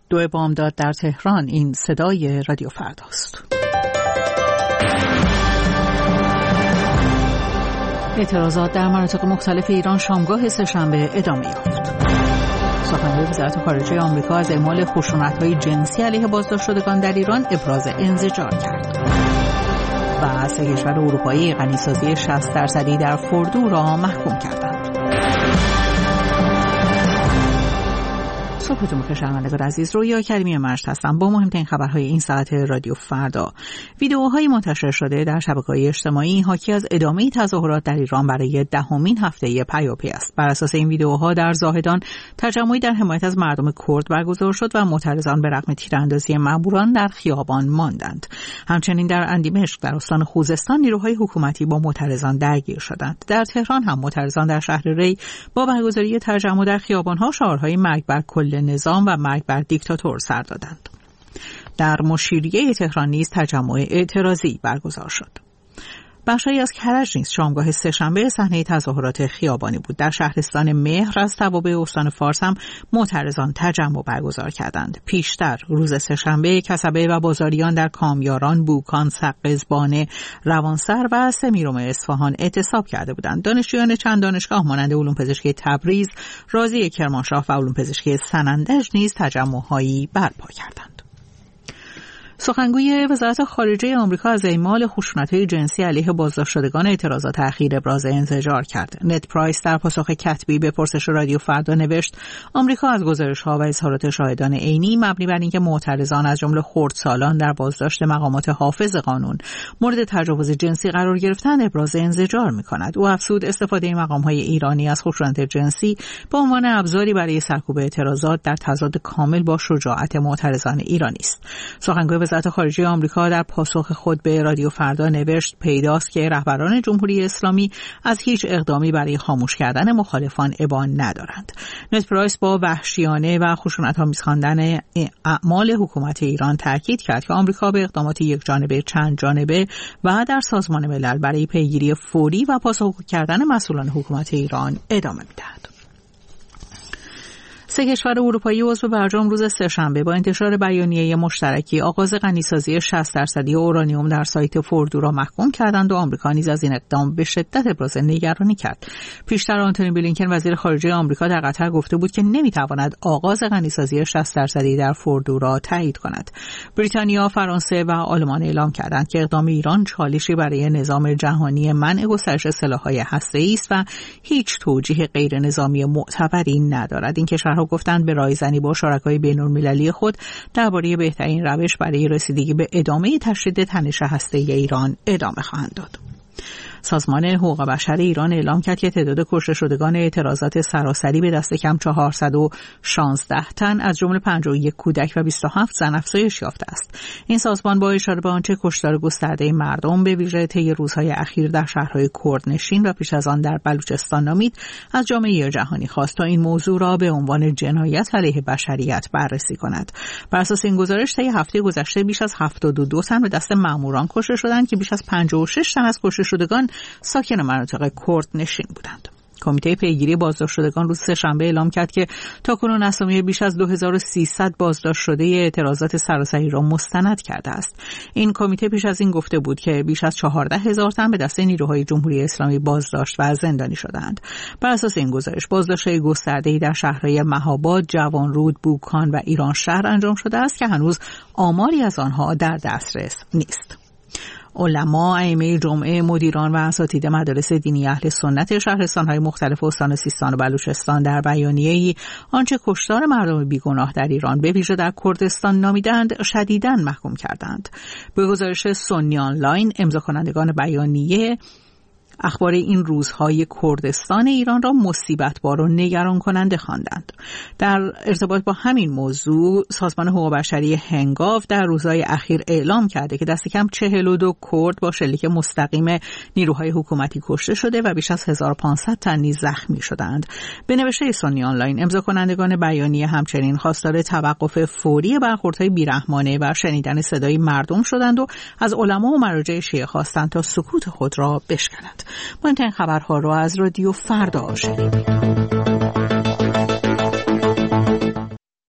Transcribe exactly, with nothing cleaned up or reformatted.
دو بامداد در تهران. این صدای رادیو فرداست. اعتراضات در مناطق مختلف ایران شامگاه سه‌شنبه ادامه یافت. سخنگوی وزارت خارجه آمریکا از اعمال خشونت‌های جنسی علیه بازداشتشدگان در ایران ابراز انزجار کرد. و سه کشور اروپایی غنیسازی شصت درصدی در فوردو را محکوم کردند. صبحتون بخیر شنوندگان عزیز، رویا کریمی مجد هستم با مهمترین خبرهای این ساعت رادیو فردا. ویدئوهای منتشر شده در شبکه‌های اجتماعی حاکی از ادامه تظاهرات در ایران برای دهمین هفته پیاپی است. بر اساس این ویدئوها در زاهدان تجمعی در حمایت از مردم کرد برگزار شد و معترضان به رغم تیراندازی ماموران در خیابان ماندند. همچنین در اندیمشق در استان خوزستان نیروهای حکومتی با معترضان درگیر شدند. در تهران هم معترضان در شهر ری با برگزاری تجمع در خیابان‌ها شعارهای مرگ بر کل نظام و مرگ بر دیکتاتور سر دادند. در مشیریه تهران نیز تجمع اعتراضی برگزار شد. بخشی از کرج نیز شامگاه سه‌شنبه صحنه تظاهرات خیابانی بود. در شهرستان مهر از توابع استان فارس هم معترضان تجمع برگزار کردند. پیشتر روز سه‌شنبه کسبه و بازاریان در کامیاران، بوکان، سقز، بانه، روانسر و سمیرم اصفهان اعتصاب کرده بودند. دانشجویان چند دانشگاه مانند علوم پزشکی تبریز، رازی کرمانشاه و علوم پزشکی سنندج نیز تجمع‌هایی برپا کردند. سخنگوی وزارت خارجه آمریکا از اعمال خشونت‌های جنسی علیه بازداشتشدگان اعتراضات اخیر ابراز انزجار کرد. نت پرایس در پاسخ کتبی به پرسش رادیو فردا نوشت: آمریکا از گزارش‌ها و اظهارات شاهدان عینی مبنی بر اینکه معترضان از جمله خردسالان در بازداشت مقامات حافظ قانون مورد تجاوز جنسی قرار گرفتند ابراز انزجار می‌کند. او افزود استفاده مقام‌های ایرانی از خشونت جنسی به عنوان ابزاری برای سرکوب اعتراضات در تضاد کامل با شجاعت معترضان ایرانی است. سخنگوی وزارت خارجه آمریکا در پاسخ خود به رادیو فردا نوشت: پیداست که رهبران جمهوری اسلامی از هیچ اقدامی برای خاموش کردن مخالفان ابا ندارند. نت پرایس با وحشیانه و خشونت‌آمیز خواندن اعمال حکومت ایران تاکید کرد که آمریکا به اقدامات یکجانبه، چند جانبه و در سازمان ملل برای پیگیری فوری و پاسخگو کردن مسئولان حکومت ایران ادامه می‌دهد. سه کشور اروپایی عضو برجام روز سه‌شنبه با انتشار بیانیه مشترکی آغاز غنیسازی شصت درصدی اورانیوم در سایت فوردو را محکوم کردند و آمریکا نیز از این اقدام به شدت ابراز نگرانی کرد. پیشتر آنتونی بلینکن وزیر خارجه آمریکا در قطر گفته بود که نمیتواند آغاز غنیسازی شصت درصدی در فوردو را تایید کند. بریتانیا، فرانسه و آلمان اعلام کردند که اقدام ایران چالشی برای نظام جهانی منع گسترش سلاح‌های هسته‌ای است و هیچ توجیه غیر نظامی معتبری ندارد. این کشورها گفتند به رایزنی با شرکای بین‌المللی خود درباره بهترین روش برای رسیدگی به ادامه تشدید تنش هسته‌ای ایران ادامه خواهند داد. سازمان حقوق بشر ایران اعلام کرد که تعداد کشته شدگان اعتراضات سراسری به دست کم چهارصد و شانزده تن از جمله پنجاه و یک کودک و بیست و هفت زن افزایش یافته است. این سازمان با اشاره به آنچه کشتار گسترده مردم به ویژه طی روزهای اخیر در شهرهای کردنشین و پیش از آن در بلوچستان نامید، از جامعه جهانی خواست تا این موضوع را به عنوان جنایت علیه بشریت بررسی کند. بر اساس این گزارش طی هفته گذشته بیش از هفتاد و دو تن به دست ماموران کشته شدند که بیش از پنجاه و شش تن از کشته شدگان ساکن مناطق کرد نشین بودند. کمیته پیگیری بازداشتشدگان روز سه‌شنبه اعلام کرد که تاکنون اسامی بیش از دو هزار و سیصد بازداشت شده اعتراضات سراسری را مستند کرده است. این کمیته پیش از این گفته بود که بیش از چهارده هزار تن به دست نیروهای جمهوری اسلامی بازداشت و زندانی شدند. بر اساس این گزارش بازداشت‌های گسترده‌ای در شهرهای مهاباد، جوانرود، بوکان و ایران شهر انجام شده است که هنوز آماری از آنها در دسترس نیست. علما، ائمه جمعه، مدیران و اساتید مدارس دینی اهل سنت شهرستان‌های مختلف استان سیستان و بلوچستان در بیانیه‌ای آنچه کشتار مردم بیگناه در ایران به ویژه در کردستان نامیدند شدیداً محکوم کردند. به گزارش سنی آنلاین، امضا کنندگان بیانیه اخبار این روزهای کردستان ایران را مصیبت‌بار و نگران کننده خواندند. در ارتباط با همین موضوع سازمان حقوق بشری هنگاو در روزهای اخیر اعلام کرده که دست کم چهل و دو کرد با شلیک مستقیم نیروهای حکومتی کشته شده و بیش از هزار و پانصد تن نیز زخمی شدند. به نوشته سنی آنلاین، امضا کنندگان بیانیه همچنین خواستار توقف فوری برخوردهای بیرحمانه و شنیدن صدای مردم شدند و از علما و مراجع شیعه خواستند تا سکوت خود را بشکنند. مهمترین خبرها را از رادیو فردا شنیدید.